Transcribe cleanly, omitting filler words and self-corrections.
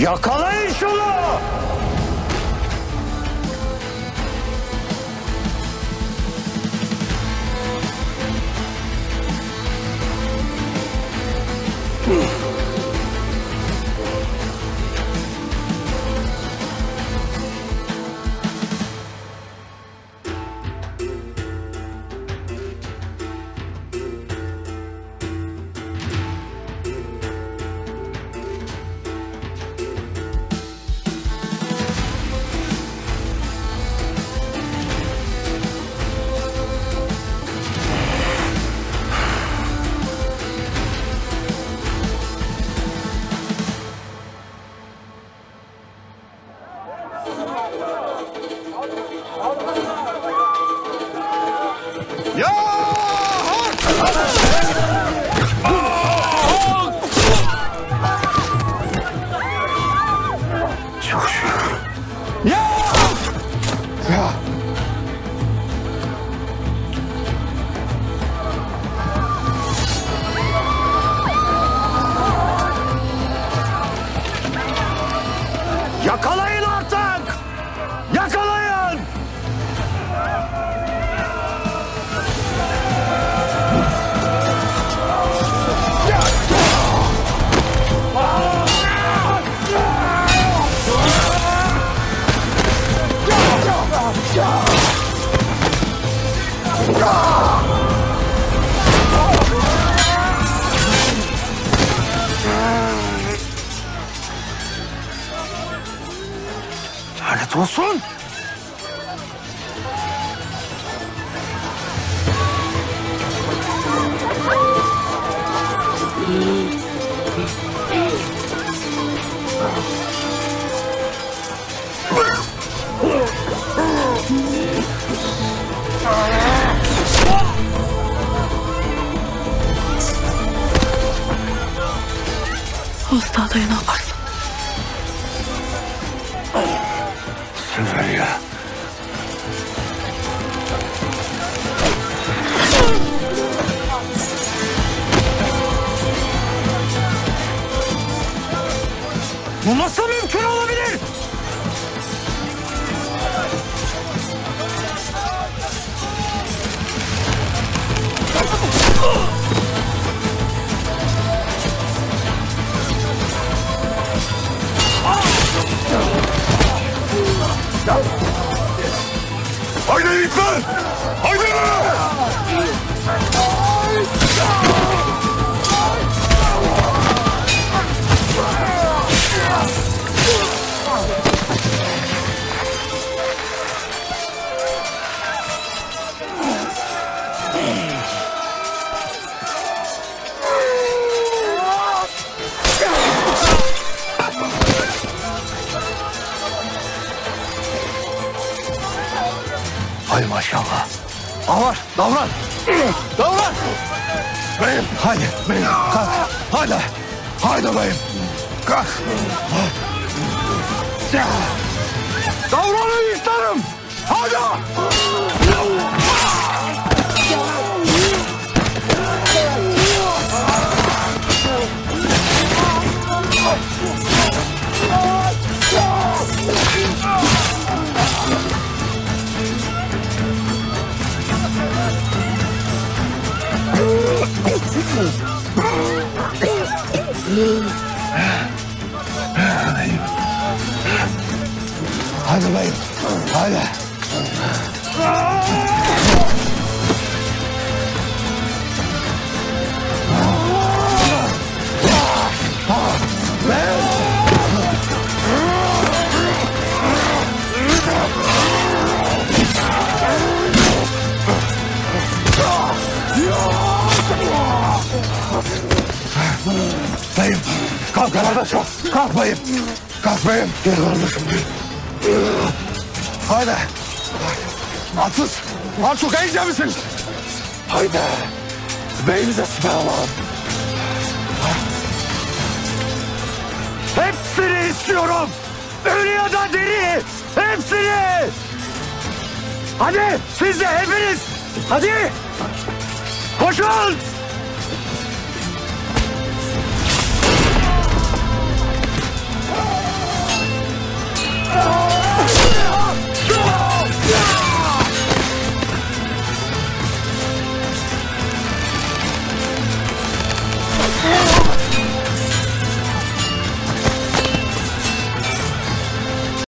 Yakalayın şunu! Çok şükür. Yakalayın artık! Yakalayın! Lanet olsun! Hasta adayı ne yaparsın? Süveyya. Bu nasıl mümkün olabilir? Haydi Hikmet! Haydi! Hay maşallah. Avar, davran. Davran. Beyim! Hadi. Beyim! Kalk. Hadi. Haydi beyim! Kalk! Davranın isterim. Hadi. Hadi beyim! Hadi! Beyim! Kalk kardeşim! Kalk beyim! Kalk beyim! Gel kardeşim! Haydi! Atsız! Artık iyice misiniz? Haydi! Beyimize siper alalım! Hepsini istiyorum. Ölü ya da diri. Hepsini. Hadi siz de hepiniz. Hadi. Koşun.